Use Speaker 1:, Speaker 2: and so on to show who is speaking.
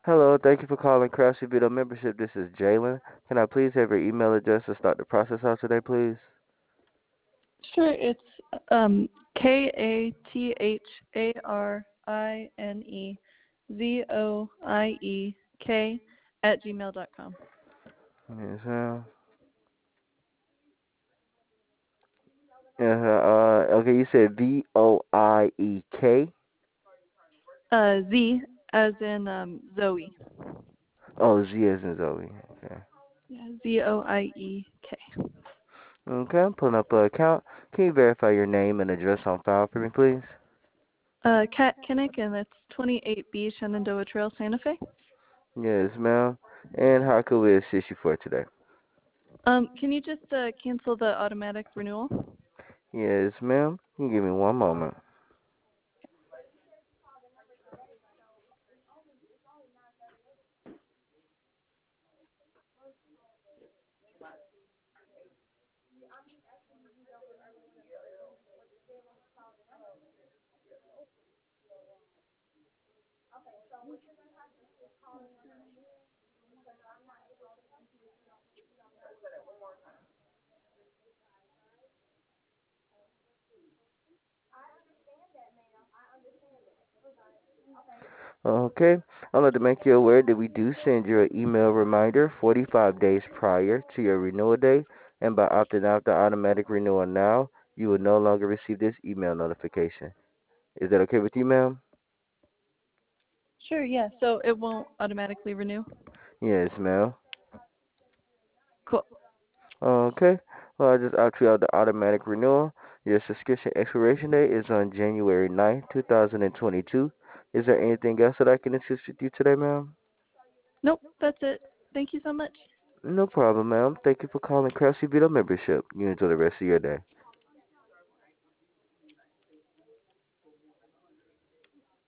Speaker 1: Hello, thank you for calling Craftsy Vito membership. This is Jalen. Can I please have your email address to start the process out today, please?
Speaker 2: Sure, it's KATHARINEZOIEK @gmail.com.
Speaker 1: Yes, ma'am. Okay, you said VOIEK.
Speaker 2: Z as in Zoe.
Speaker 1: Oh, Z as in Zoe. Okay.
Speaker 2: Yeah, ZOIEK.
Speaker 1: Okay, I'm pulling up an account. Can you verify your name and address on file for me, please?
Speaker 2: Kat Kinnick, and it's 28B Shenandoah Trail, Santa Fe.
Speaker 1: Yes, ma'am. And how could we assist you for today?
Speaker 2: Can you just cancel the automatic renewal?
Speaker 1: Yes, ma'am. Can you give me one moment? Okay, I'd like to make you aware that we do send you an email reminder 45 days prior to your renewal date, and by opting out the automatic renewal now, you will no longer receive this email notification. Is that okay with you, ma'am?
Speaker 2: Sure, yeah. So it won't automatically renew?
Speaker 1: Yes, ma'am.
Speaker 2: Cool.
Speaker 1: Okay, well, I just opt you out the automatic renewal. Your subscription expiration date is on January 9th, 2022. Is there anything else that I can assist with you today, ma'am?
Speaker 2: Nope, that's it. Thank you so much.
Speaker 1: No problem, ma'am. Thank you for calling Craftsy Vito membership. You enjoy the rest of your day.